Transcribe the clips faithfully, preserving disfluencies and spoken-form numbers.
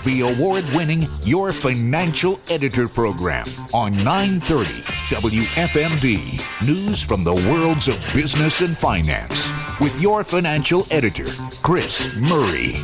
the award-winning Your Financial Editor program on nine thirty W F M D. News from the worlds of business and finance with your financial editor, Chris Murray.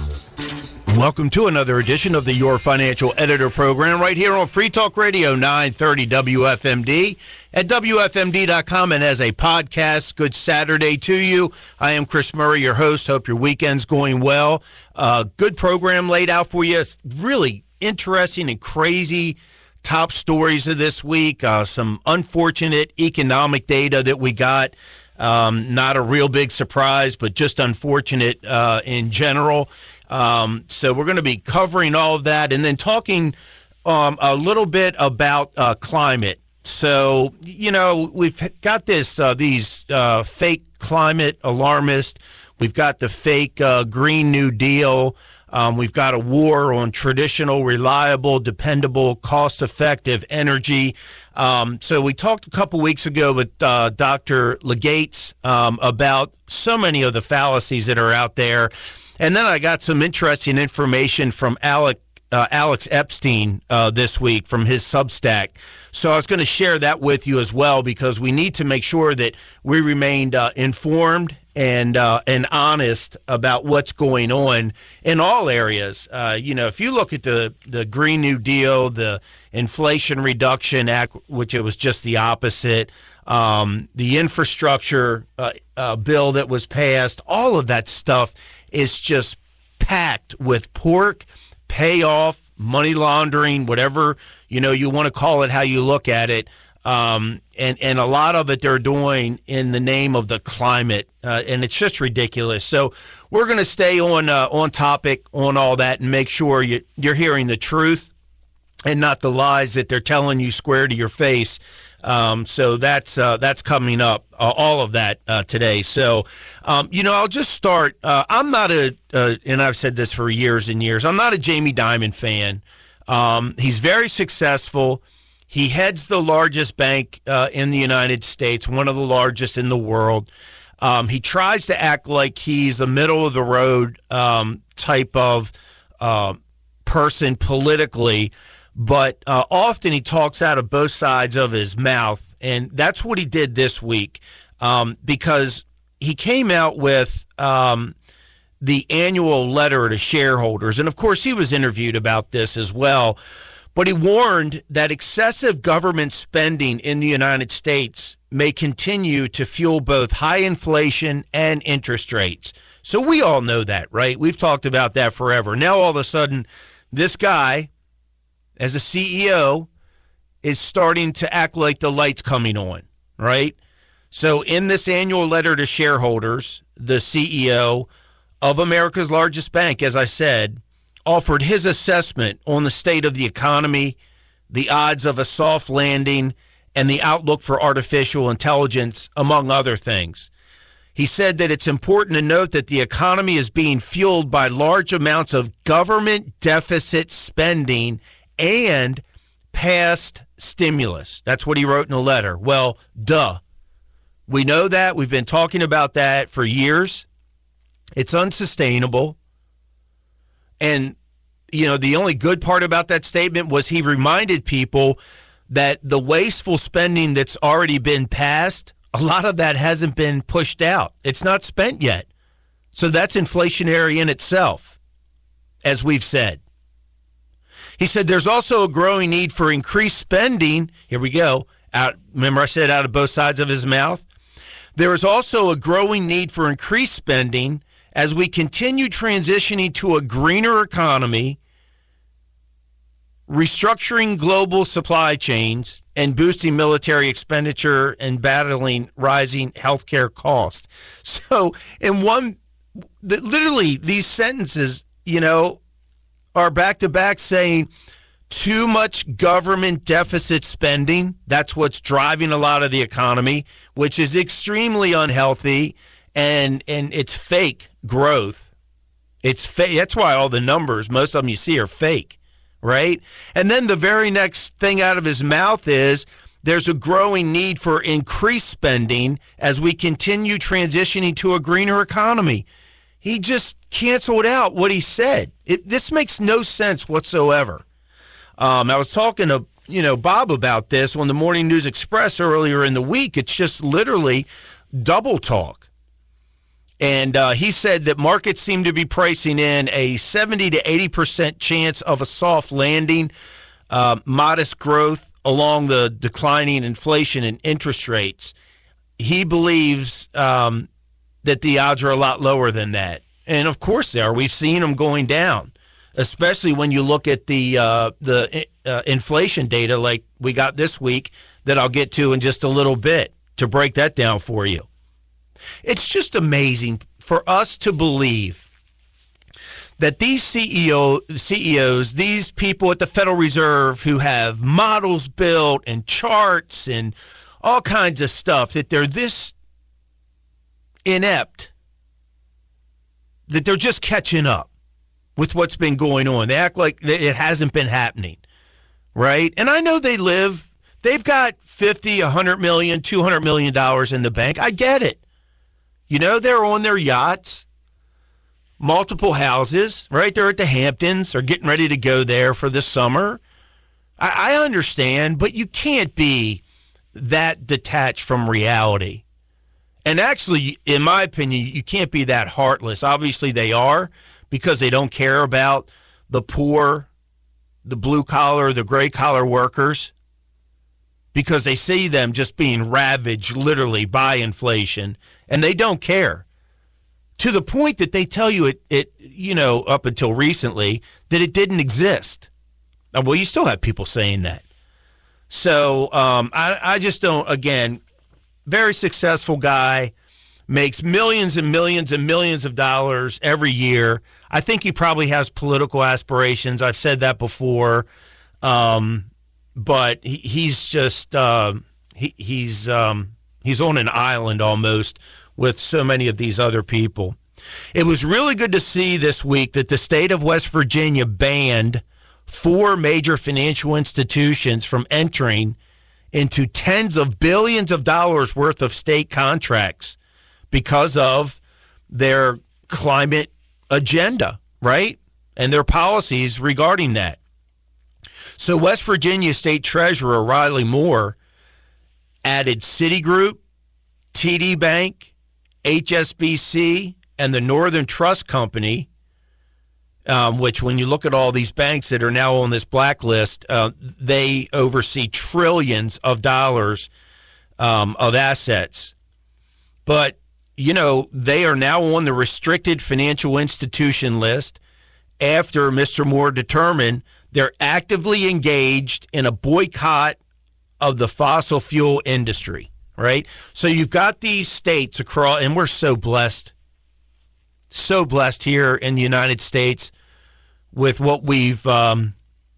Welcome to another edition of the Your Financial Editor program right here on Free Talk Radio, nine thirty W F M D at W F M D dot com and as a podcast. Good Saturday to you. I am Chris Murray, your host. Hope your weekend's going well. Uh, good program laid out for you. It's really interesting and crazy top stories of this week. Uh, some unfortunate economic data that we got. Um, not a real big surprise, but just unfortunate uh, in general. Um, so we're going to be covering all of that and then talking um, a little bit about uh, climate. So, you know, we've got this uh, these uh, fake climate alarmists. We've got the fake uh, Green New Deal. Um, we've got a war on traditional, reliable, dependable, cost-effective energy. Um, so we talked a couple weeks ago with uh, Doctor Legates um, about so many of the fallacies that are out there. And then I got some interesting information from Alec, uh, Alex Epstein uh, this week from his Substack. So I was going to share that with you as well because we need to make sure that we remained uh, informed and uh, and honest about what's going on in all areas. Uh, you know, if you look at the, the Green New Deal, the Inflation Reduction Act, which it was just the opposite, um, the infrastructure uh, uh, bill that was passed, all of that stuff is just packed with pork, payoff, money laundering, whatever, you know, you want to call it, how you look at it. Um, and, and a lot of it they're doing in the name of the climate, uh, and it's just ridiculous. So we're going to stay on uh, on topic on all that and make sure you, you're hearing the truth and not the lies that they're telling you square to your face. Um, so that's uh, that's coming up, uh, all of that uh, today. So, um, you know, I'll just start. Uh, I'm not a, uh, and I've said this for years and years, I'm not a Jamie Dimon fan. Um, he's very successful. He heads the largest bank uh, in the United States, one of the largest in the world. Um, he tries to act like he's a middle-of-the-road um, type of uh, person politically, but uh, often he talks out of both sides of his mouth, and that's what he did this week um, because he came out with um, the annual letter to shareholders, and of course he was interviewed about this as well. But he warned that excessive government spending in the United States may continue to fuel both high inflation and interest rates. So we all know that, right? We've talked about that forever. Now all of a sudden, this guy, as a C E O, is starting to act like the light's coming on, right? So in this annual letter to shareholders, the C E O of America's largest bank, as I said, offered his assessment on the state of the economy, the odds of a soft landing, and the outlook for artificial intelligence, among other things. He said that it's important to note that the economy is being fueled by large amounts of government deficit spending and past stimulus. That's what he wrote in the letter. Well, duh. We know that. We've been talking about that for years. It's unsustainable. And, you know, the only good part about that statement was he reminded people that the wasteful spending that's already been passed, a lot of that hasn't been pushed out. It's not spent yet. So that's inflationary in itself, as we've said. He said there's also a growing need for increased spending. Here we go. Out, remember I said out of both sides of his mouth? There is also a growing need for increased spending as we continue transitioning to a greener economy, restructuring global supply chains, and boosting military expenditure and battling rising healthcare costs. So in one, literally these sentences, you know, are back-to-back saying too much government deficit spending. That's what's driving a lot of the economy, which is extremely unhealthy, and and it's fake growth. It's fake. That's why all the numbers, most of them you see, are fake, right? And then the very next thing out of his mouth is there's a growing need for increased spending as we continue transitioning to a greener economy. he just canceled out what he said. It, this makes no sense whatsoever. Um, I was talking to you know Bob about this on the Morning News Express earlier in the week. It's just literally double talk. And uh, he said that markets seem to be pricing in a seventy to eighty percent chance of a soft landing, uh, modest growth along the declining inflation and interest rates. He believes um, that the odds are a lot lower than that. And, of course, they are. We've seen them going down, especially when you look at the uh, the uh, inflation data like we got this week that I'll get to in just a little bit to break that down for you. It's just amazing for us to believe that these C E O, C E Os, these people at the Federal Reserve who have models built and charts and all kinds of stuff, that they're this inept, that they're just catching up with what's been going on. They act like it hasn't been happening, right? And I know they live, they've got fifty, a hundred million, two hundred million dollars in the bank. I get it. You know, they're on their yachts, multiple houses, right? They're at the Hamptons. They're getting ready to go there for the summer. I, I understand, but you can't be that detached from reality. And actually, in my opinion, you can't be that heartless. Obviously, they are, because they don't care about the poor, the blue-collar, the gray-collar workers, because they see them just being ravaged literally by inflation, and they don't care. To the point that they tell you it, it you know, up until recently, that it didn't exist. Well, you still have people saying that. So um, I, I just don't, again, very successful guy, makes millions and millions and millions of dollars every year. I think he probably has political aspirations. I've said that before. Um, but he, he's just, uh, he, he's, um, he's on an island almost with so many of these other people. It was really good to see this week that the state of West Virginia banned four major financial institutions from entering into tens of billions of dollars worth of state contracts because of their climate agenda, right? And their policies regarding that. So West Virginia State Treasurer Riley Moore added Citigroup, T D Bank, H S B C, and the Northern Trust Company, um, which when you look at all these banks that are now on this blacklist, uh, they oversee trillions of dollars um, of assets. But, you know, they are now on the restricted financial institution list after Mister Moore determined they're actively engaged in a boycott of the fossil fuel industry, right? So you've got these states across, and we're so blessed, so blessed here in the United States with what we've, um,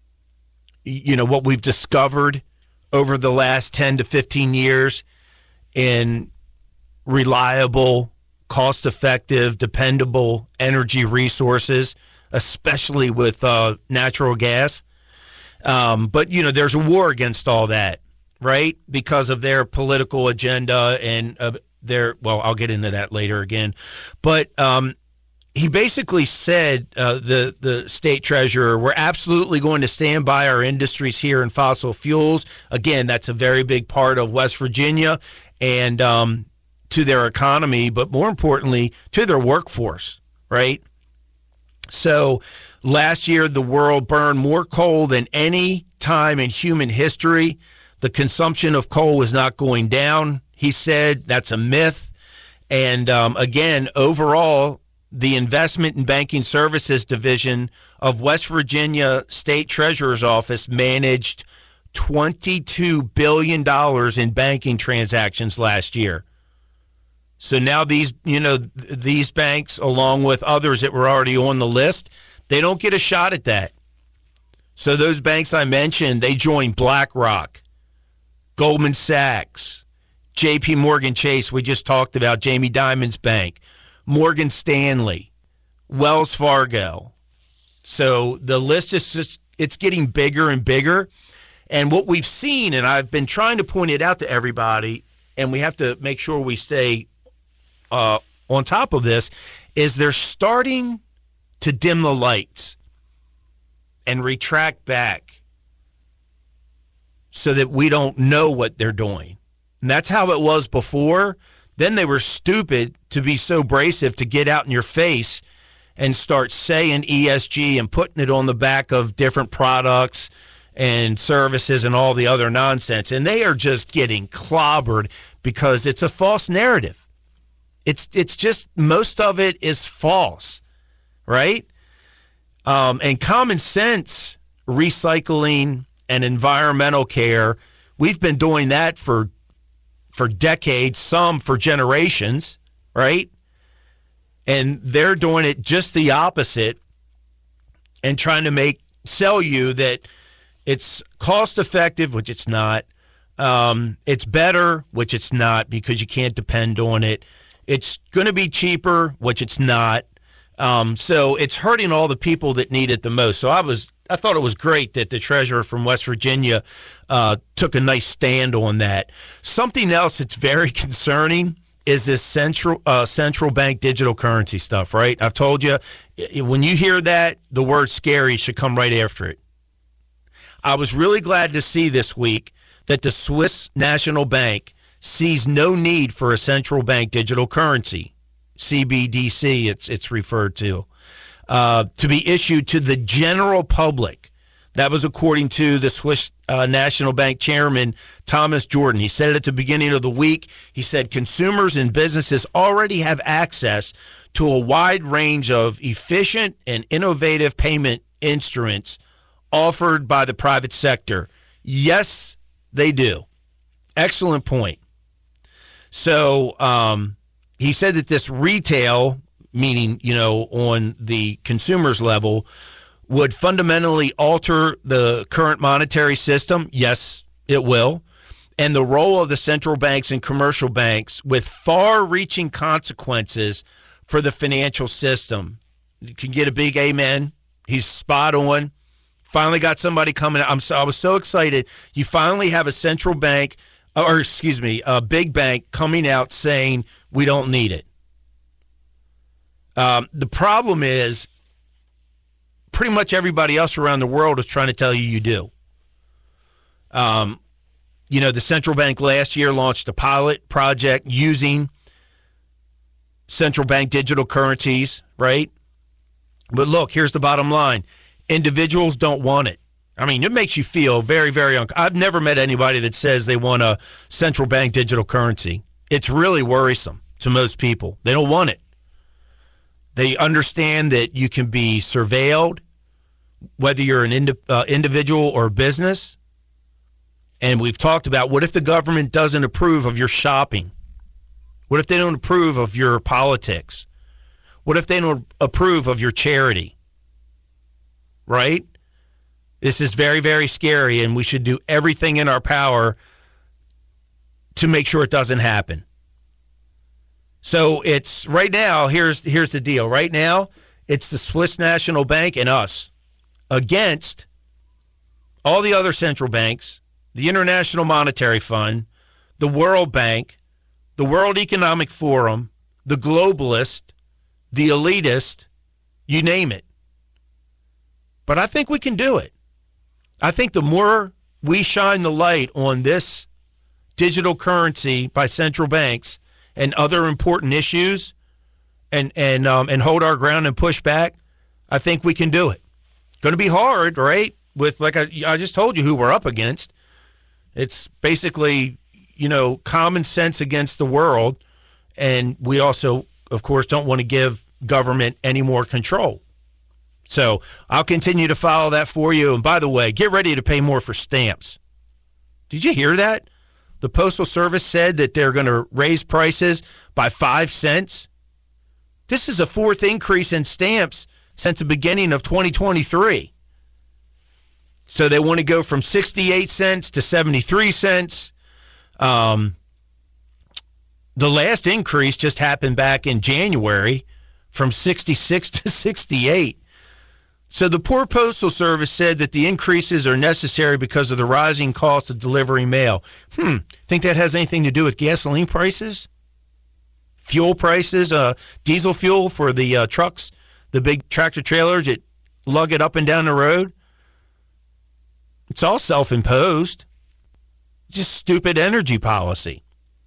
you know, what we've discovered over the last ten to fifteen years in reliable, cost-effective, dependable energy resources, especially with uh, natural gas. Um, but, you know, there's a war against all that, right? Because of their political agenda and uh, their, well, I'll get into that later again. But um, he basically said, uh, the, the state treasurer, we're absolutely going to stand by our industries here in fossil fuels. Again, that's a very big part of West Virginia and um, to their economy, but more importantly, to their workforce, right? So last year, the world burned more coal than any time in human history. The consumption of coal was not going down. He said that's a myth. And um, again, overall, the Investment and Banking Services Division of West Virginia State Treasurer's Office managed twenty-two billion dollars in banking transactions last year. So now these, you know, these banks, along with others that were already on the list, they don't get a shot at that. So those banks I mentioned, they joined BlackRock, Goldman Sachs, J P Morgan Chase, we just talked about, Jamie Dimon's bank, Morgan Stanley, Wells Fargo. So the list is just, it's getting bigger and bigger. And what we've seen, and I've been trying to point it out to everybody, and we have to make sure we stay Uh, on top of this, is they're starting to dim the lights and retract back so that we don't know what they're doing. And that's how it was before. Then they were stupid to be so abrasive to get out in your face and start saying E S G and putting it on the back of different products and services and all the other nonsense. And they are just getting clobbered because it's a false narrative. It's it's just, most of it is false, right? Um, and common sense, recycling, and environmental care, we've been doing that for for decades, some for generations, right? And they're doing it just the opposite and trying to make sell you that it's cost effective, which it's not. Um, it's better, which it's not, because you can't depend on it. It's going to be cheaper, which it's not. Um, so it's hurting all the people that need it the most. So I was, I thought it was great that the treasurer from West Virginia uh, took a nice stand on that. Something else that's very concerning is this central uh, central bank digital currency stuff, right? I've told you, when you hear that, the word scary should come right after it. I was really glad to see this week that the Swiss National Bank sees no need for a central bank digital currency, C B D C it's it's referred to, uh, to be issued to the general public. That was according to the Swiss uh, National Bank chairman, Thomas Jordan. He said it at the beginning of the week. He said consumers and businesses already have access to a wide range of efficient and innovative payment instruments offered by the private sector. Yes, they do. Excellent point. So um, he said that this retail, meaning, you know, on the consumer's level, would fundamentally alter the current monetary system. Yes, it will. And the role of the central banks and commercial banks, with far-reaching consequences for the financial system. You can get a big amen. He's spot on. Finally got somebody coming. I'm so, I was so excited. You finally have a central bank, or excuse me, a big bank coming out saying we don't need it. Um, the problem is, pretty much everybody else around the world is trying to tell you you do. Um, you know, the central bank last year launched a pilot project using central bank digital currencies, right? But look, here's the bottom line. Individuals don't want it. I mean, it makes you feel very, very uncomfortable. I've never met anybody that says they want a central bank digital currency. It's really worrisome to most people. They don't want it. They understand that you can be surveilled, whether you're an indi- uh, individual or business. And we've talked about, what if the government doesn't approve of your shopping? What if they don't approve of your politics? What if they don't approve of your charity? Right? This is very, very scary, and we should do everything in our power to make sure it doesn't happen. So it's right now, here's here's the deal. Right now, it's the Swiss National Bank and us against all the other central banks, the International Monetary Fund, the World Bank, the World Economic Forum, the globalist, the elitist, you name it. But I think we can do it. I think the more we shine the light on this digital currency by central banks and other important issues, and and um, and hold our ground and push back, I think we can do it. Going to be hard, right? With, like I, I just told you who we're up against. It's basically, you know, common sense against the world, and we also, of course, don't want to give government any more control. So I'll continue to follow that for you. And by the way, get ready to pay more for stamps. Did you hear that? The Postal Service said that they're going to raise prices by five cents. This is a fourth increase in stamps since the beginning of twenty twenty-three. So they want to go from sixty-eight cents to seventy-three cents. Um, the last increase just happened back in January from sixty-six to sixty-eight. So the poor Postal Service said that the increases are necessary because of the rising cost of delivering mail. Hmm, think that has anything to do with gasoline prices? Fuel prices, uh, diesel fuel for the uh, trucks, the big tractor trailers that lug it up and down the road. It's all self-imposed. Just stupid energy policy.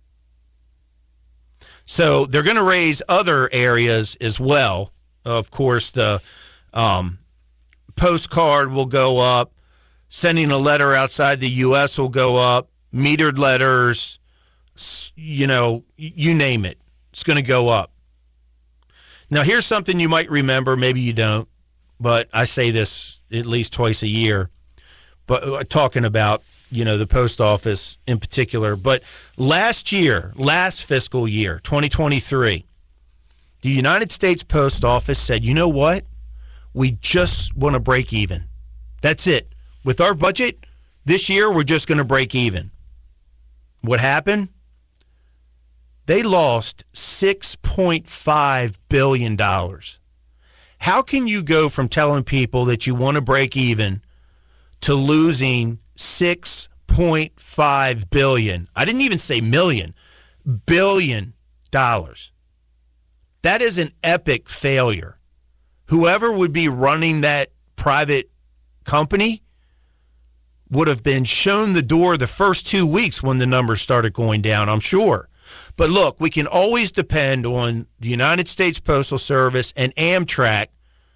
So they're going to raise other areas as well. Of course, the um, postcard will go up. Sending a letter outside the U S will go up. Metered letters, you know, you name it. It's going to go up. Now, here's something you might remember. Maybe you don't, but I say this at least twice a year. But uh, talking about, you know, the post office in particular. But last year, last fiscal year, twenty twenty-three, the United States Post Office said, you know what? We just want to break even. That's it. With our budget, this year, we're just going to break even. What happened? They lost six point five billion dollars. How can you go from telling people that you want to break even to losing six point five billion dollars? I didn't even say million, billion dollars. That is an epic failure. Whoever would be running that private company would have been shown the door the first two weeks when the numbers started going down, I'm sure. But look, we can always depend on the United States Postal Service and Amtrak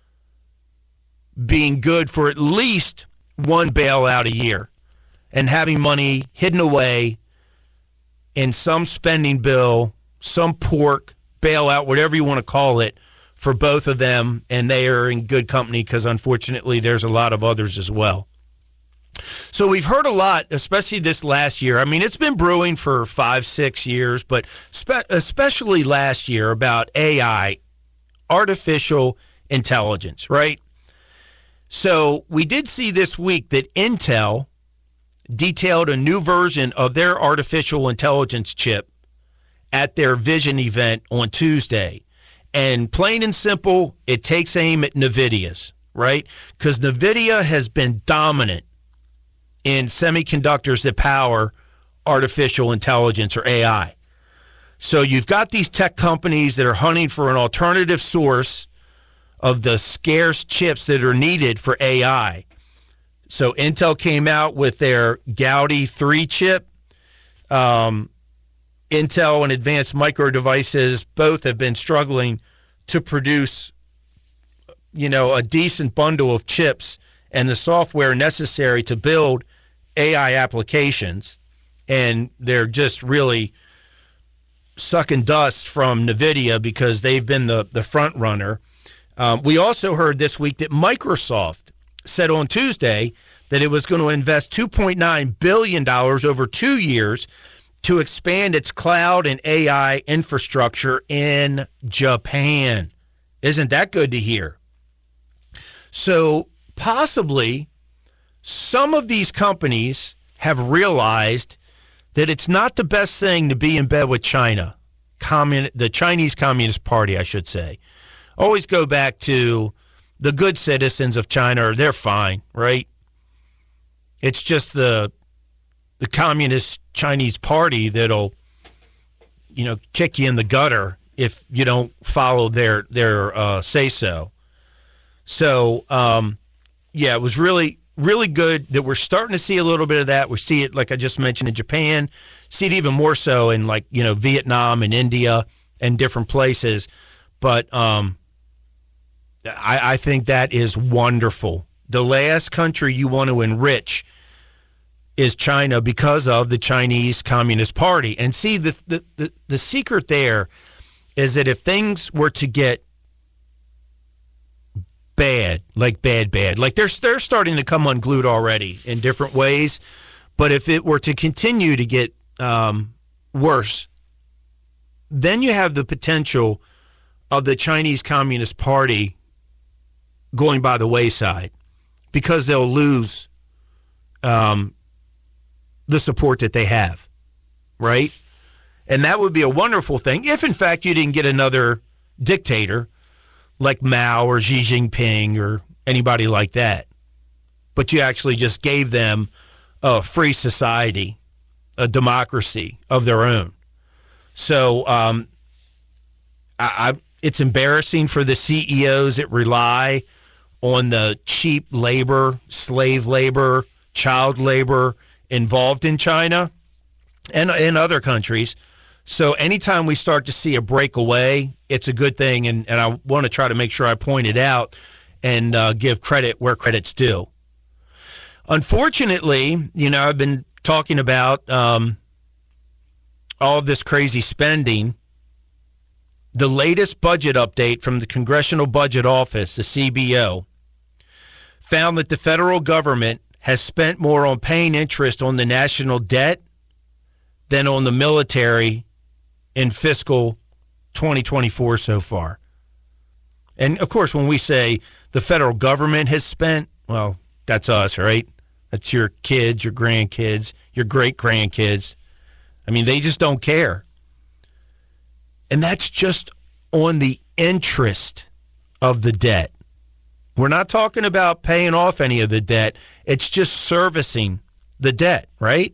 being good for at least one bailout a year and having money hidden away in some spending bill, some pork bailout, whatever you want to call it, for both of them. And they are in good company because, unfortunately, there's a lot of others as well. So we've heard a lot, especially this last year. I mean, it's been brewing for five, six years, but spe- especially last year about A I, artificial intelligence, right? So we did see this week that Intel detailed a new version of their artificial intelligence chip at their Vision event on Tuesday. And plain and simple, it takes aim at NVIDIA's, right? Because NVIDIA has been dominant in semiconductors that power artificial intelligence or A I. So you've got these tech companies that are hunting for an alternative source of the scarce chips that are needed for A I. So Intel came out with their Gaudi three chip. Um, Intel and Advanced Micro Devices both have been struggling to produce, you know, a decent bundle of chips and the software necessary to build A I applications. And they're just really sucking dust from NVIDIA because they've been the, the front runner. Um, we also heard this week that Microsoft said on Tuesday that it was going to invest two point nine billion dollars over two years to expand its cloud and A I infrastructure in Japan. Isn't that good to hear? So possibly some of these companies have realized that it's not the best thing to be in bed with China, Commun- the Chinese Communist Party, I should say. Always go back to the good citizens of China. They're fine, right? It's just the the Communist Chinese Party that'll, you know, kick you in the gutter if you don't follow their their uh, say so. So, um, yeah, it was really, really good that we're starting to see a little bit of that. We see it, like I just mentioned, in Japan, see it even more so in, like, you know, Vietnam and India and different places. But um, I, I think that is wonderful. The last country you want to enrich is China because of the Chinese Communist Party. And see, the, the, the, the secret there is that if things were to get bad, like bad, bad, like they're, they're starting to come unglued already in different ways, but if it were to continue to get um, worse, then you have the potential of the Chinese Communist Party going by the wayside because they'll lose um, the support that they have, right? And that would be a wonderful thing if, in fact, you didn't get another dictator like Mao or Xi Jinping or anybody like that, but you actually just gave them a free society, a democracy of their own. So um, I, I, it's embarrassing for the C E Os that rely on the cheap labor, slave labor, child labor involved in China and in other countries. So anytime we start to see a breakaway, it's a good thing, and, and I want to try to make sure I point it out and uh, give credit where credit's due. Unfortunately, you know, I've been talking about um, all of this crazy spending. The latest budget update from the Congressional Budget Office, the C B O, found that the federal government has spent more on paying interest on the national debt than on the military in fiscal twenty twenty-four so far. And, of course, when we say the federal government has spent, well, that's us, right? That's your kids, your grandkids, your great-grandkids. I mean, they just don't care. And that's just on the interest of the debt. We're not talking about paying off any of the debt. It's just servicing the debt, right?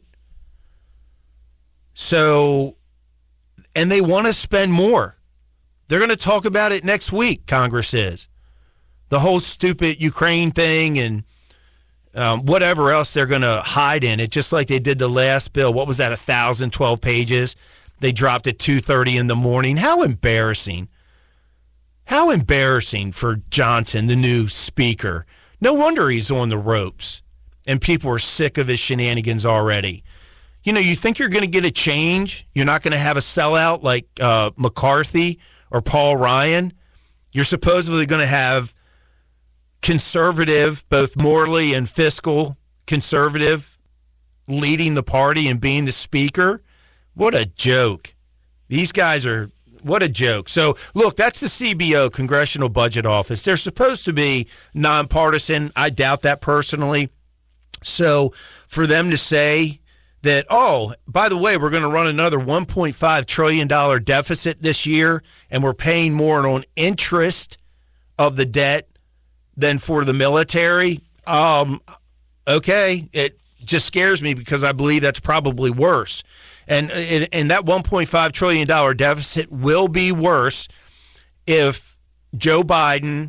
So, and they want to spend more. They're going to talk about it next week, Congress is. The whole stupid Ukraine thing and um, whatever else they're going to hide in it, just like they did the last bill. What was that, one thousand twelve pages? They dropped at two thirty in the morning. How embarrassing. How embarrassing for Johnson, the new speaker. No wonder he's on the ropes, and people are sick of his shenanigans already. You know, you think you're going to get a change? You're not going to have a sellout like uh, McCarthy or Paul Ryan? You're supposedly going to have conservative, both morally and fiscal conservative, leading the party and being the speaker? What a joke. These guys are, what a joke. So, look, that's the C B O, Congressional Budget Office. They're supposed to be nonpartisan. I doubt that personally. So, for them to say that, oh, by the way, we're going to run another one point five trillion dollars deficit this year, and we're paying more on interest of the debt than for the military, um, okay, it just scares me because I believe that's probably worse. And, and that one point five trillion dollars deficit will be worse if Joe Biden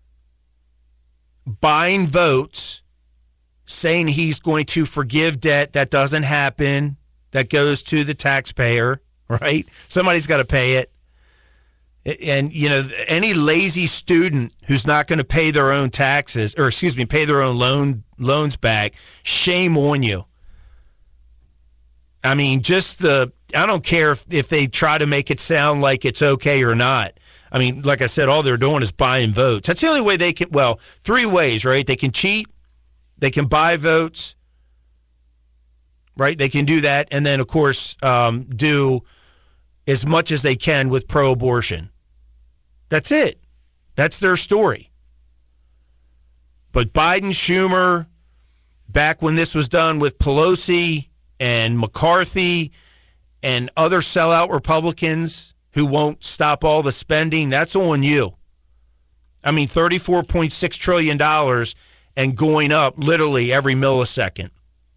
buying votes, saying he's going to forgive debt. That doesn't happen. That goes to the taxpayer, right? Somebody's got to pay it. And, you know, any lazy student who's not going to pay their own taxes, or excuse me, pay their own loan loans back, shame on you. I mean, just the, I don't care if, if they try to make it sound like it's okay or not. I mean, like I said, all they're doing is buying votes. That's the only way they can, well, three ways, right? They can cheat, they can buy votes, right? They can do that. And then, of course, um, do as much as they can with pro-abortion. That's it. That's their story. But Biden, Schumer, back when this was done with Pelosi and McCarthy and other sellout Republicans who won't stop all the spending, that's on you. I mean, thirty-four point six trillion dollars and going up literally every millisecond.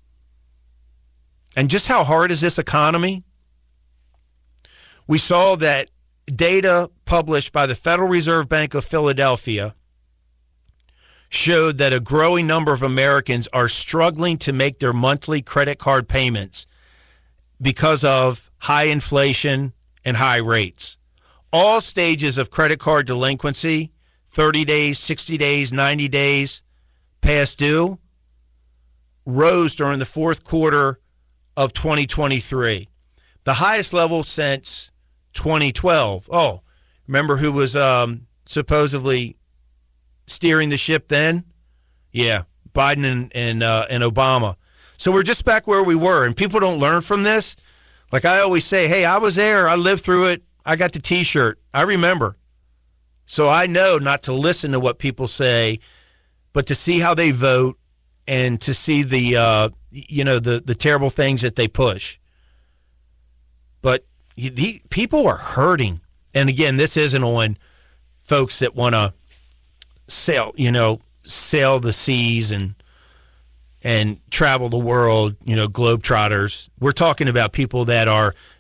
And just how hard is this economy? We saw that data published by the Federal Reserve Bank of Philadelphia showed that a growing number of Americans are struggling to make their monthly credit card payments because of high inflation and high rates. All stages of credit card delinquency, thirty days, sixty days, ninety days past due, rose during the fourth quarter of twenty twenty-three. The highest level since twenty twelve. Oh, remember who was um, supposedly steering the ship then? Yeah, Biden and and, uh, and Obama. So we're just back where we were, and people don't learn from this. Like I always say, hey, I was there. I lived through it. I got the T-shirt. I remember. So I know not to listen to what people say, but to see how they vote and to see the, uh, you know, the, the terrible things that they push. But the, people are hurting. And again, this isn't on folks that want to sail, you know, sail the seas and and travel the world, you know, globetrotters. We're talking about people that are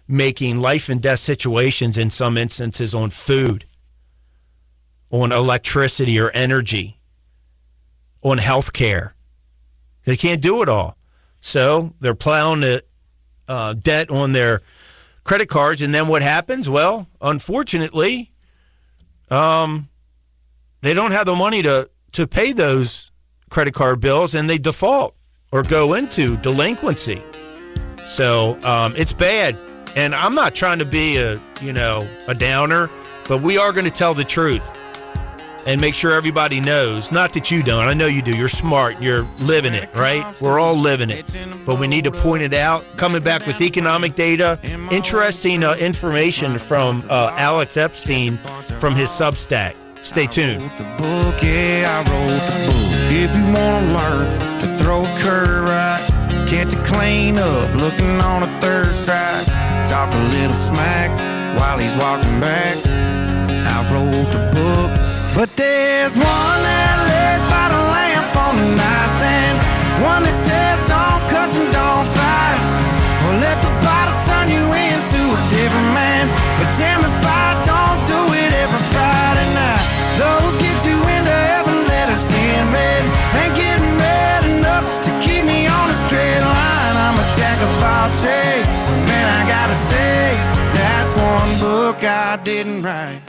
making life and death situations in some instances on food, on electricity or energy, on health care. They can't do it all. So they're plowing the uh, debt on their credit cards, and then what happens? Well, unfortunately, um, they don't have the money to, to pay those credit card bills, and they default or go into delinquency. So um, it's bad. And I'm not trying to be a, you know, a downer, but we are going to tell the truth and make sure everybody knows. Not that you don't. I know you do. You're smart. You're living it, right? We're all living it. But we need to point it out. Coming back with economic data, interesting uh, information from uh, Alex Epstein from his Substack. Stay tuned. The book, yeah, I wrote the book. If you want to learn to throw a curve right, catch a clean up, looking on a third strike, talk a little smack while he's walking back. I wrote the book, but there's one that lays by the lamp on the nightstand, one that says don't cuss and don't fight, or let the bottle turn you into a different man. But damn if I don't do it every Friday night. Those get you into heaven, let us in bed, ain't getting mad enough to keep me on a straight line. I'm a jack of all trades, man, I gotta say, that's one book I didn't write.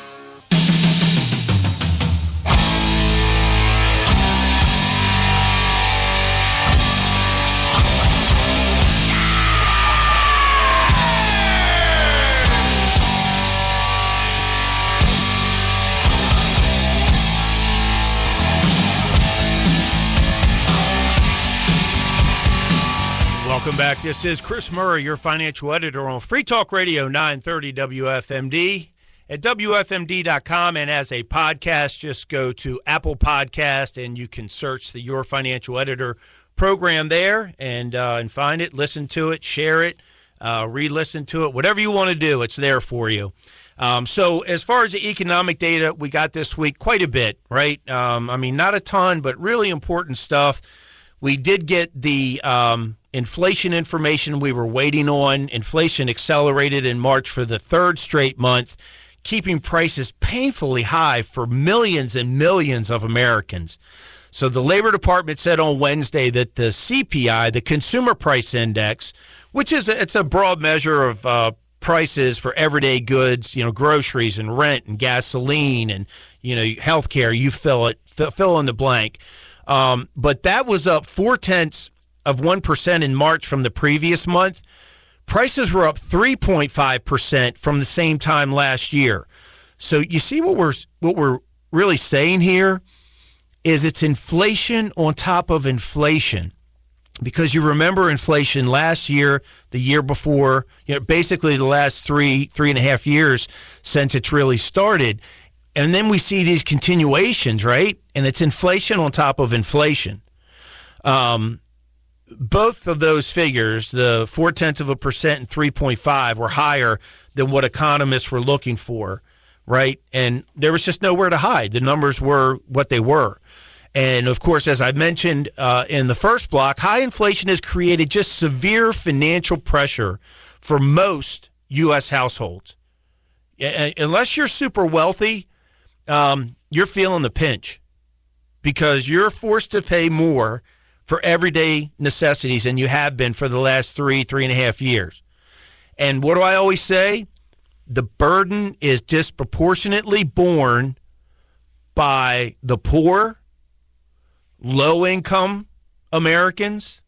Welcome back. This is Chris Murray, your financial editor on Free Talk Radio nine thirty W F M D at W F M D dot com. And as a podcast, just go to Apple Podcast and you can search the Your Financial Editor program there and uh, and find it, listen to it, share it, uh, re-listen to it, whatever you want to do, it's there for you. Um, so as far as the economic data we got this week, quite a bit, right? Um, I mean, not a ton, but really important stuff. We did get the um, inflation information we were waiting on. Inflation accelerated in March for the third straight month, keeping prices painfully high for millions and millions of Americans. So the Labor Department said on Wednesday that the C P I, the Consumer Price Index, which is a, it's a broad measure of uh, prices for everyday goods, you know, groceries and rent and gasoline and, you know, healthcare, you fill it, fill, fill in the blank. Um, but that was up four-tenths of one percent in March from the previous month. Prices were up three point five percent from the same time last year. So you see what we're what we're really saying here is it's inflation on top of inflation. Because you remember inflation last year, the year before, you know, basically the last three, three and a half years since it's really started. And then we see these continuations, right? And it's inflation on top of inflation. Um, both of those figures, the four-tenths of a percent and three point five, were higher than what economists were looking for, right? And there was just nowhere to hide. The numbers were what they were. And, of course, as I mentioned uh, in the first block, high inflation has created just severe financial pressure for most U S households. Unless you're super wealthy, Um, you're feeling the pinch because you're forced to pay more for everyday necessities than you have been for the last three, three and a half years. And what do I always say? The burden is disproportionately borne by the poor, low-income Americans,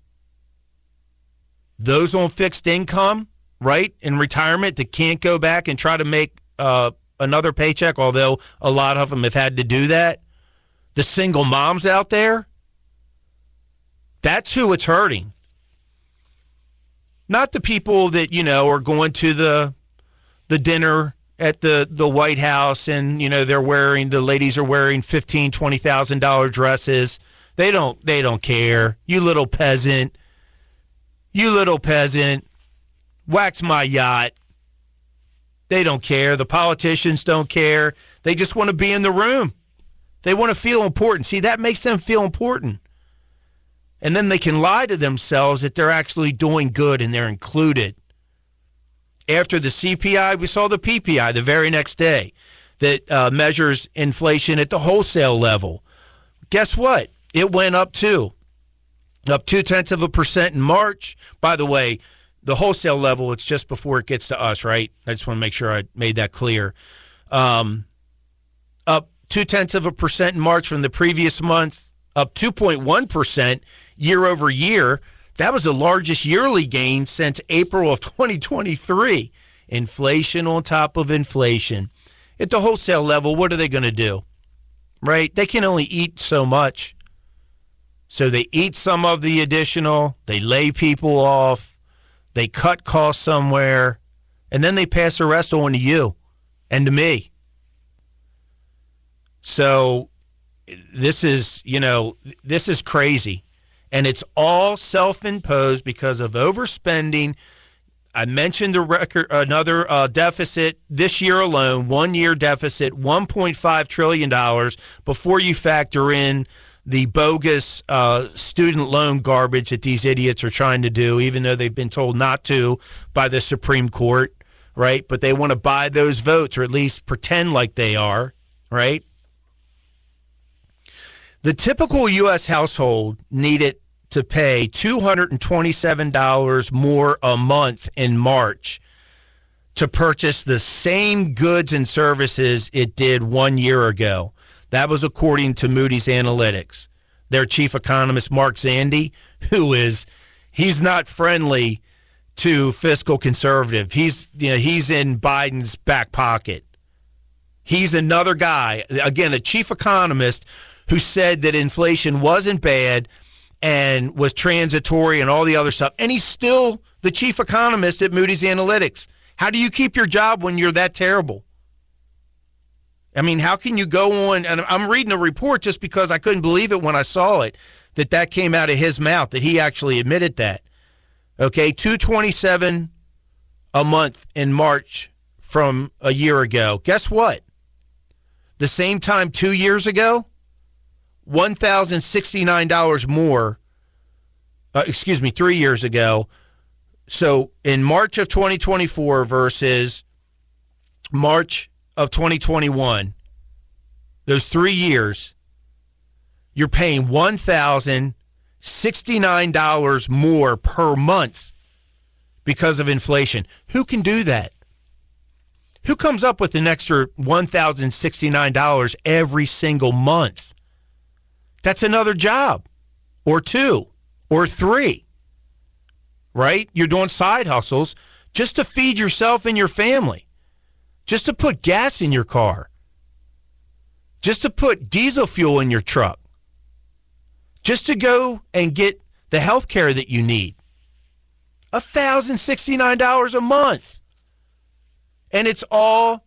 those on fixed income, right, in retirement that can't go back and try to make uh another paycheck, although a lot of them have had to do that. The single moms out there, that's who it's hurting. Not the people that, you know, are going to the the dinner at the, the White House and, you know, they're wearing, the ladies are wearing fifteen thousand dollars, twenty thousand dollars dresses. They don't, they don't care. You little peasant. You little peasant. Wax my yacht. They don't care. The politicians don't care. They just want to be in the room. They want to feel important. See, that makes them feel important. And then they can lie to themselves that they're actually doing good and they're included. after the C P I, we saw the P P I the very next day that uh, measures inflation at the wholesale level. Guess what? It went up too. Up two-tenths of a percent in March. By the way, the wholesale level, it's just before it gets to us, right? I just want to make sure I made that clear. Um, up two-tenths of a percent in March from the previous month, up two point one percent year over year. That was the largest yearly gain since April of twenty twenty-three. Inflation on top of inflation. At the wholesale level, what are they going to do? Right? They can only eat so much. So they eat some of the additional, they lay people off, they cut costs somewhere, and then they pass the rest on to you and to me. So this is, you know, this is crazy. And it's all self-imposed because of overspending. I mentioned the record, another uh, deficit this year alone, one-year deficit, one point five trillion dollars before you factor in the bogus uh, student loan garbage that these idiots are trying to do, even though they've been told not to by the Supreme Court, right? But they want to buy those votes or at least pretend like they are, right? The typical U S household needed to pay two hundred twenty-seven dollars more a month in March to purchase the same goods and services it did one year ago. That was according to Moody's Analytics. Their chief economist, Mark Zandi, who is, he's not friendly to fiscal conservative. He's, you know, he's in Biden's back pocket. He's another guy, again, a chief economist who said that inflation wasn't bad and was transitory and all the other stuff. And he's still the chief economist at Moody's Analytics. How do you keep your job when you're that terrible? I mean, how can you go on? And I'm reading a report just because I couldn't believe it when I saw it, that that came out of his mouth, that he actually admitted that. Okay, two hundred twenty-seven dollars a month in March from a year ago. Guess what? The same time two years ago, one thousand sixty-nine dollars more, uh, excuse me, three years ago. So in March of twenty twenty-four versus March of twenty twenty-one, those three years, you're paying one thousand sixty-nine dollars more per month because of inflation. Who can do that? Who comes up with an extra one thousand sixty-nine dollars every single month? That's another job, or two, or three, right? You're doing side hustles just to feed yourself and your family, just to put gas in your car, just to put diesel fuel in your truck, just to go and get the health care that you need. one thousand sixty-nine dollars a month. And it's all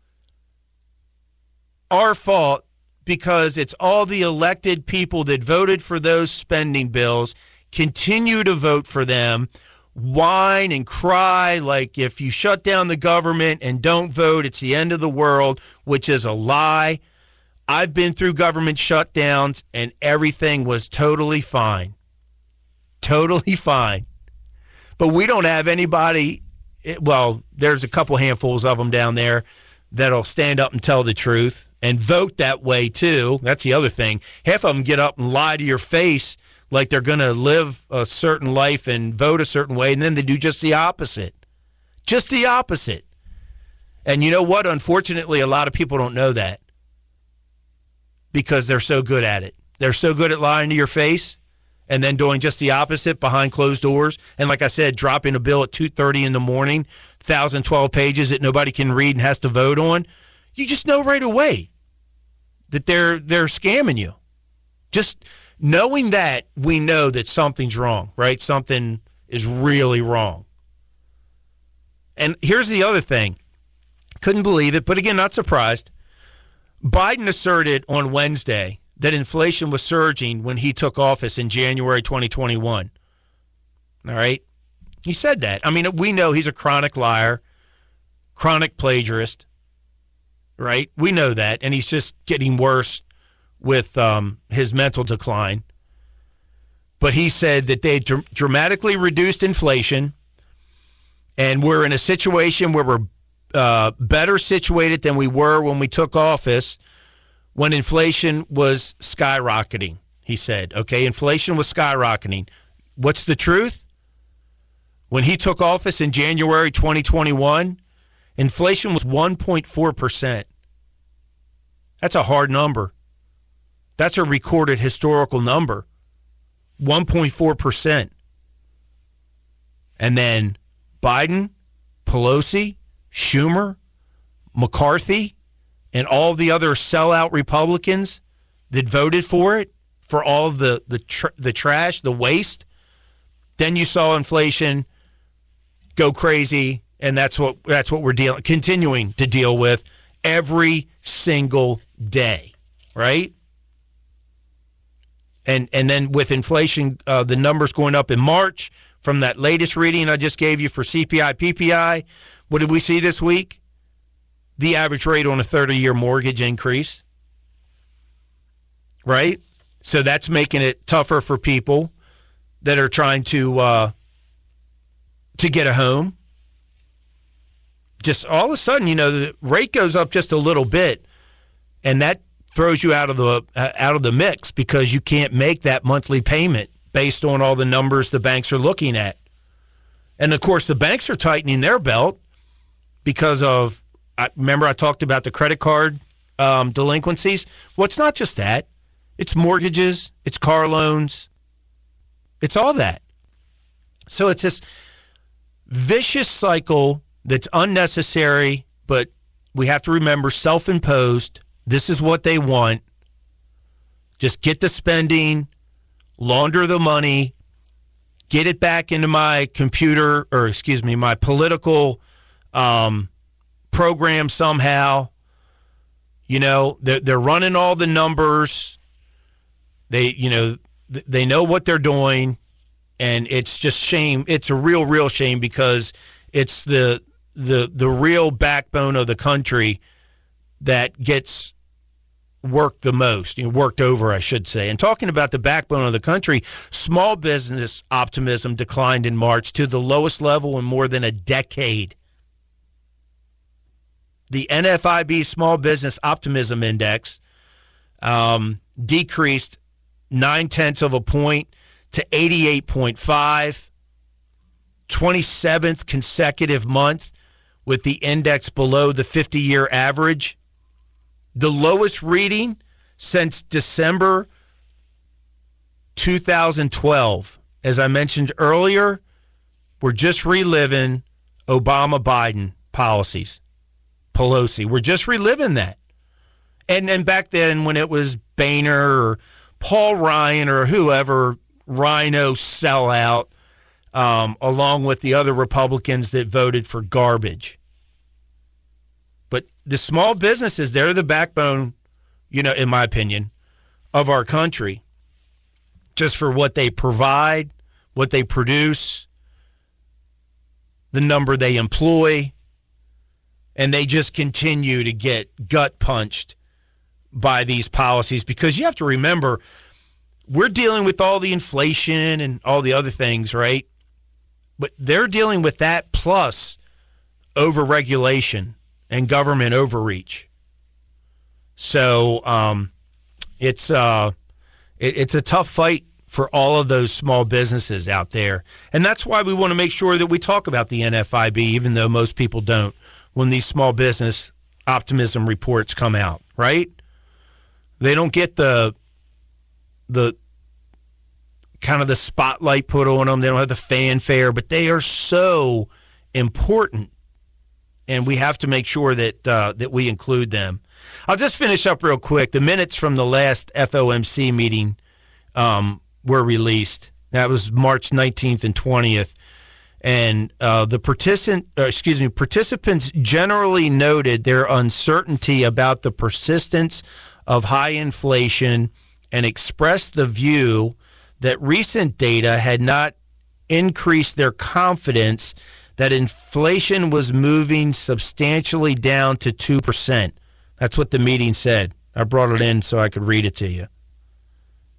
our fault because it's all the elected people that voted for those spending bills, continue to vote for them, whine and cry like if you shut down the government and don't vote, it's the end of the world, which is a lie. I've been through government shutdowns and everything was totally fine. Totally fine. But we don't have anybody, well, there's a couple handfuls of them down there that'll stand up and tell the truth and vote that way too. That's the other thing. Half of them get up and lie to your face like they're going to live a certain life and vote a certain way, and then they do just the opposite. Just the opposite. And you know what? Unfortunately, a lot of people don't know that because they're so good at it. They're so good at lying to your face and then doing just the opposite behind closed doors. And like I said, dropping a bill at two thirty in the morning, one thousand twelve pages that nobody can read and has to vote on. You just know right away that they're they're scamming you. Just knowing that, we know that something's wrong, right? Something is really wrong. And here's the other thing. Couldn't believe it, but again, not surprised. Biden asserted on Wednesday that inflation was surging when he took office in January twenty twenty-one. All right? He said that. I mean, we know he's a chronic liar, chronic plagiarist, right? We know that, and he's just getting worse with um, his mental decline. But he said that they dr- dramatically reduced inflation And we're in a situation where we're uh, better situated than we were when we took office, when inflation was skyrocketing, he said. Okay, inflation was skyrocketing. What's the truth? When he took office in January twenty twenty-one, inflation was one point four percent. That's a hard number. That's a recorded historical number. one point four percent. And then Biden, Pelosi, Schumer, McCarthy, and all the other sellout Republicans that voted for it, for all of the the, tr- the trash, the waste, then you saw inflation go crazy, and that's what that's what we're dealing, continuing to deal with every single day, right? And and then with inflation, uh, the numbers going up in March from that latest reading I just gave you for C P I, P P I, what did we see this week? The average rate on a thirty-year mortgage increase, right? So that's making it tougher for people that are trying to uh, to get a home. Just all of a sudden, you know, the rate goes up just a little bit, and that throws you out of the uh, out of the mix because you can't make that monthly payment based on all the numbers the banks are looking at. And of course, the banks are tightening their belt because of. I, remember, I talked about the credit card um, delinquencies. Well, it's not just that; it's mortgages, it's car loans, it's all that. So it's this vicious cycle that's unnecessary, but we have to remember self-imposed. This is what they want. Just get the spending, launder the money, get it back into my computer, or excuse me, my political um, program somehow. You know, they're, they're running all the numbers. They, you know, they know what they're doing, and it's just shame. It's a real, real shame because it's the the the real backbone of the country that gets worked the most, you know, worked over, I should say. And talking about the backbone of the country, small business optimism declined in March to the lowest level in more than a decade. The N F I B Small Business Optimism Index um, decreased nine-tenths of a point to eighty-eight point five, twenty-seventh consecutive month with the index below the fifty-year average. The lowest reading since December two thousand twelve. As I mentioned earlier, we're just reliving Obama-Biden policies. Pelosi. We're just reliving that. And and back then when it was Boehner or Paul Ryan or whoever, Rhino sellout, um, along with the other Republicans that voted for garbage. But the small businesses, they're the backbone, you know, in my opinion, of our country. Just for what they provide, what they produce, the number they employ. And they just continue to get gut punched by these policies because you have to remember, we're dealing with all the inflation and all the other things, right? But they're dealing with that plus overregulation and government overreach. So um, it's uh, it, it's a tough fight for all of those small businesses out there. And that's why we want to make sure that we talk about the N F I B, even though most people don't, when these small business optimism reports come out, right? They don't get the the kind of the spotlight put on them. They don't have the fanfare, but they are so important, and we have to make sure that uh, that we include them. I'll just finish up real quick. The minutes from the last F O M C meeting um, were released. That was March nineteenth and twentieth. And uh, the participant, uh, excuse me, participants generally noted their uncertainty about the persistence of high inflation and expressed the view that recent data had not increased their confidence that inflation was moving substantially down to two percent. That's what the meeting said. I brought it in so I could read it to you.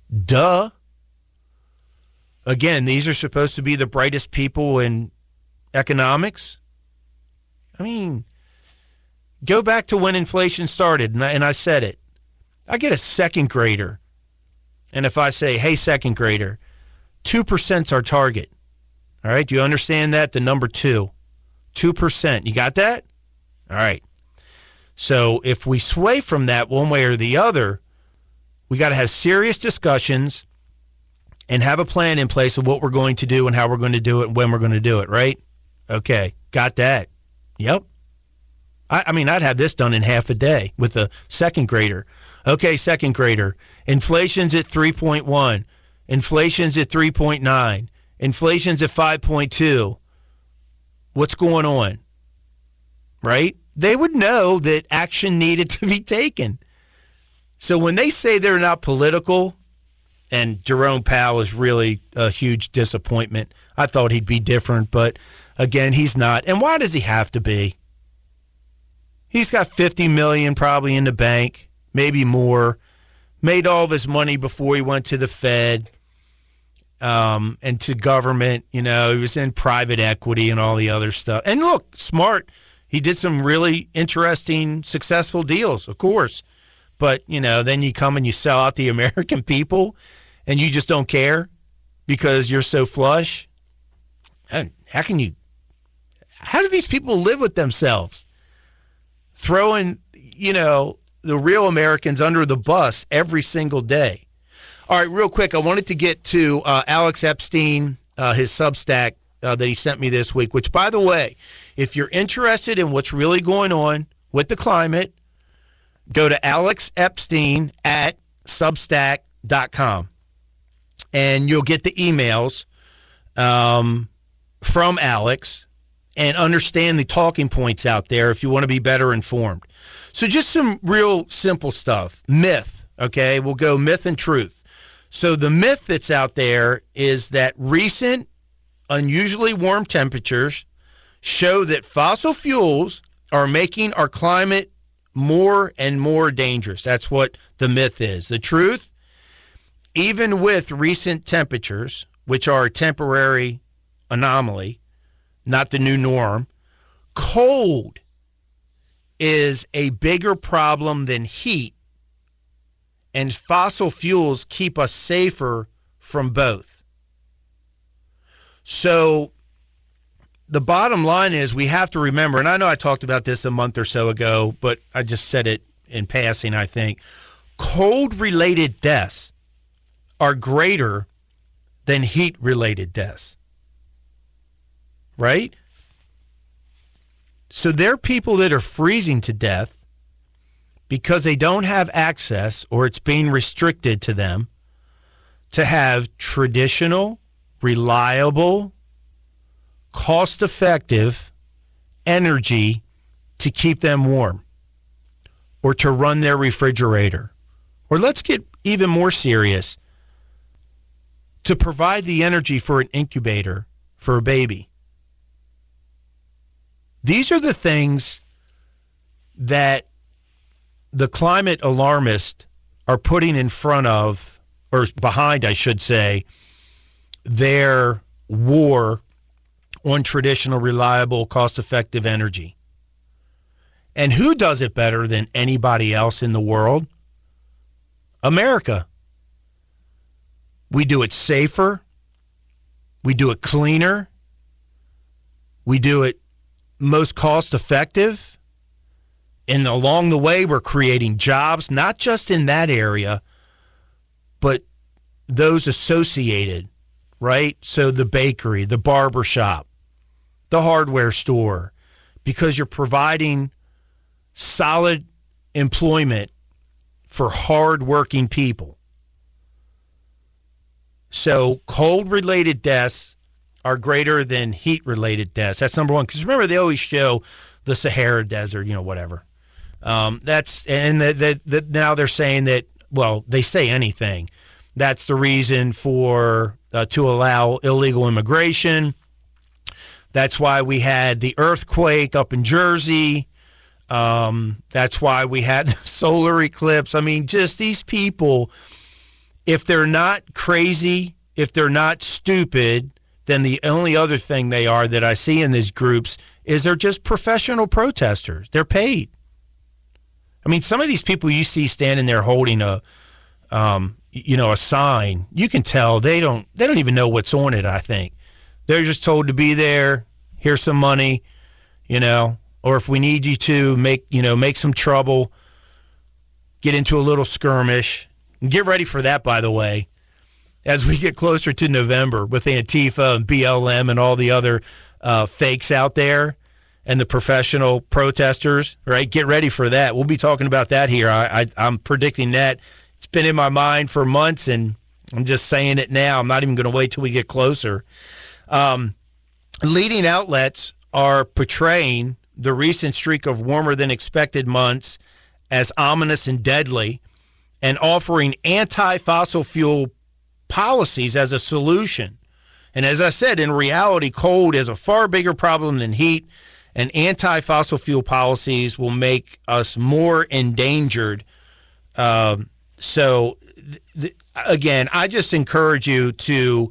Duh. Again, these are supposed to be the brightest people in economics. I mean, go back to when inflation started, and I, and I said it. I get a second grader, and if I say, hey, second grader, two percent is our target. All right, do you understand that? The number two, two percent. You got that? All right. So if we sway from that one way or the other, we got to have serious discussions and have a plan in place of what we're going to do and how we're going to do it and when we're going to do it, right? Okay, got that. Yep. I, I mean, I'd have this done in half a day with a second grader. Okay, second grader, inflation's at three point one. Inflation's at three point nine. Inflation's at five point two. What's going on? Right? They would know that action needed to be taken. So when they say they're not political, and Jerome Powell is really a huge disappointment. I thought he'd be different, but again, he's not. And why does he have to be? He's got fifty million dollars probably in the bank, maybe more. Made all of his money before he went to the Fed um, and to government. You know, he was in private equity and all the other stuff. And look, smart. He did some really interesting, successful deals, of course. But, you know, then you come and you sell out the American people and you just don't care because you're so flush. And how can you, how do these people live with themselves? Throwing, you know, the real Americans under the bus every single day. All right, real quick, I wanted to get to uh, Alex Epstein, uh, his Substack uh, that he sent me this week, which, by the way, if you're interested in what's really going on with the climate, go to Alex Epstein at substack dot com, and you'll get the emails um, from Alex and understand the talking points out there if you want to be better informed. So just some real simple stuff. Myth, okay? We'll go myth and truth. So the myth that's out there is that recent unusually warm temperatures show that fossil fuels are making our climate more and more dangerous. That's what the myth is. The truth, even with recent temperatures, which are a temporary anomaly, not the new norm, cold is a bigger problem than heat, and fossil fuels keep us safer from both. So the bottom line is we have to remember, and I know I talked about this a month or so ago, but I just said it in passing, I think. Cold-related deaths are greater than heat-related deaths. Right? So there are people that are freezing to death because they don't have access, or it's being restricted to them, to have traditional, reliable, cost-effective energy to keep them warm or to run their refrigerator. Or let's get even more serious, to provide the energy for an incubator for a baby. These are the things that the climate alarmists are putting in front of, or behind, I should say, their war on traditional, reliable, cost-effective energy. And who does it better than anybody else in the world? America. We do it safer. We do it cleaner. We do it most cost-effective. And along the way, we're creating jobs, not just in that area, but those associated, right? So the bakery, the barber shop, the hardware store, because you're providing solid employment for hard-working people. So cold-related deaths are greater than heat-related deaths. That's number one. Because remember, they always show the Sahara Desert, you know, whatever. Um, that's and that the, the, now they're saying that, well, they say anything. That's the reason for uh, to allow illegal immigration. That's why we had the earthquake up in Jersey. Um, that's why we had the solar eclipse. I mean, just these people, if they're not crazy, if they're not stupid, then the only other thing they are that I see in these groups is they're just professional protesters. They're paid. I mean, some of these people you see standing there holding a, um, you know, a sign, you can tell they don't they don't even know what's on it, I think. They're just told to be there, here's some money, you know, or if we need you to make, you know, make some trouble, get into a little skirmish. And get ready for that, by the way, as we get closer to November with Antifa and B L M and all the other uh, fakes out there. And the professional protesters, right? Get ready for that. We'll be talking about that here. I, I, I'm predicting that. It's been in my mind for months, and I'm just saying it now. I'm not even going to wait till we get closer. Um, leading outlets are portraying the recent streak of warmer-than-expected months as ominous and deadly, and offering anti-fossil fuel policies as a solution. And as I said, in reality, cold is a far bigger problem than heat. And anti-fossil fuel policies will make us more endangered. Um, so, th- th- again, I just encourage you to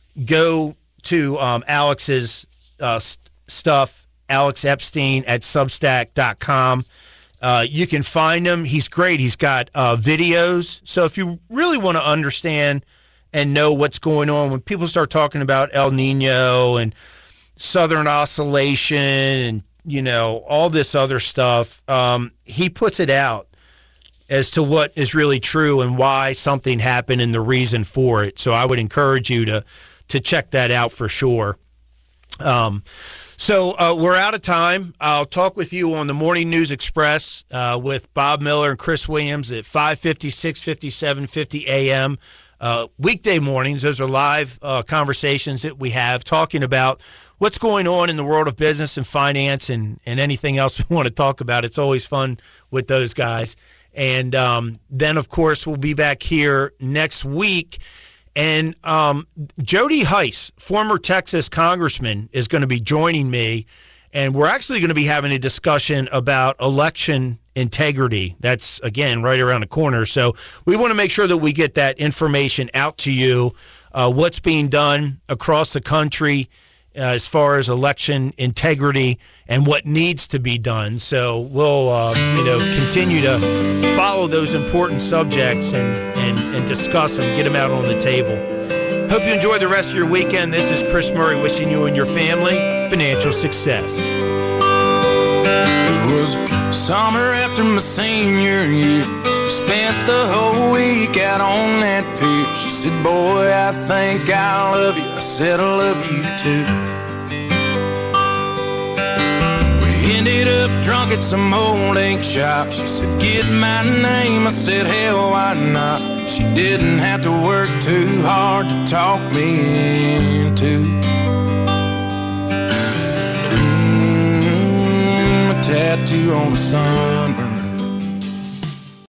go to um, Alex's uh, st- stuff, Alex Epstein at substack dot com. Uh, you can find him. He's great. He's got uh, videos. So if you really want to understand and know what's going on, when people start talking about El Nino and Southern Oscillation and, you know, all this other stuff, um, he puts it out as to what is really true and why something happened and the reason for it. So I would encourage you to to check that out for sure. Um, so uh, we're out of time. I'll talk with you on the Morning News Express uh, with Bob Miller and Chris Williams at five fifty, six fifty, seven fifty a.m. Uh, weekday mornings. Those are live uh, conversations that we have talking about what's going on in the world of business and finance and, and anything else we want to talk about. It's always fun with those guys. And um, then, of course, we'll be back here next week. And um, Jody Hice, former Texas congressman, is going to be joining me. And we're actually going to be having a discussion about election integrity. That's, again, right around the corner. So we want to make sure that we get that information out to you, uh, what's being done across the country Uh, as far as election integrity and what needs to be done. So we'll, uh, you know, continue to follow those important subjects and, and, and discuss them, get them out on the table. Hope you enjoy the rest of your weekend. This is Chris Murray wishing you and your family financial success. It was summer after my senior year. We spent the whole week out on that pier. She said, boy, I think I love you. I said, I love you too. We ended up drunk at some old ink shop. She said, get my name. I said, hell, why not? She didn't have to work too hard to talk me into mm, a tattoo on the sunburn.